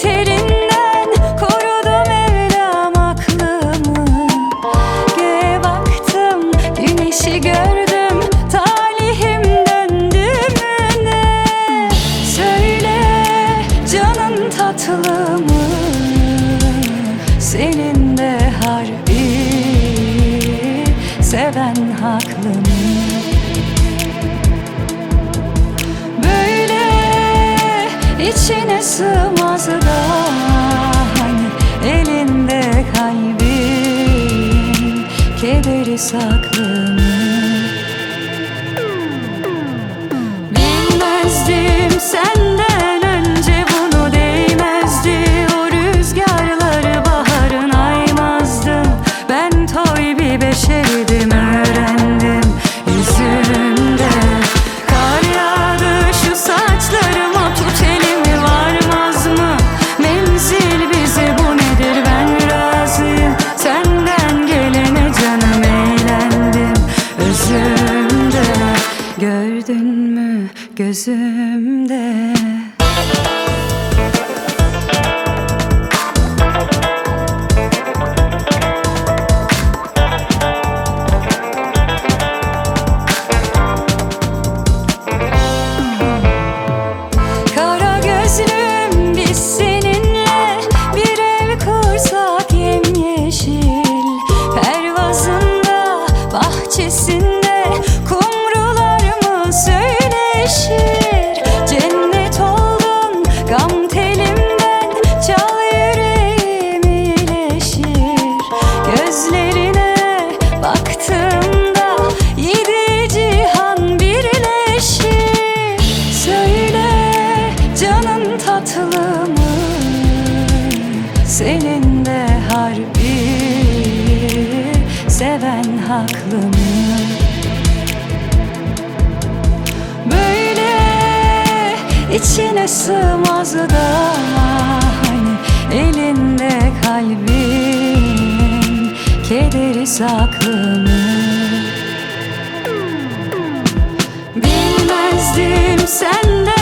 beterinden korudu Mevlam aklımı. Göğe baktım, güneşi gördüm, talihim döndü mü ne? Söyle canın tatlı mı, senin de harbi seven haklı mı? Böyle içine sığmaz da hani elinde kalbin kederi saklı mı? Bilmezdim senden önce bunu, değmezdi o rüzgarları, baharın aymazdım. Ben toy bir beşerdim, öğrendim yüzünde. Kar yağdı şu saçlarıma, tut elimi varmaz mı? Menzil bize bu nedir, ben razıyım senden gelene, canım eğlendim özümde. Gördün mü gözümde? Kara gözlüm, biz seninle bir ev kursak yemyeşil. Pervazında, bahçesinde kumrular mı söyleşir? Cennet oldun gam telimden, çal yüreğim iyileşir. Gözlerine baktığımda yedi cihan birleşir. Söyle canın tatlı mı, senin de harbi seven haklı mı? Böyle içine sığmaz da hani elinde kalbin kederi saklı mı? Bilmezdim senden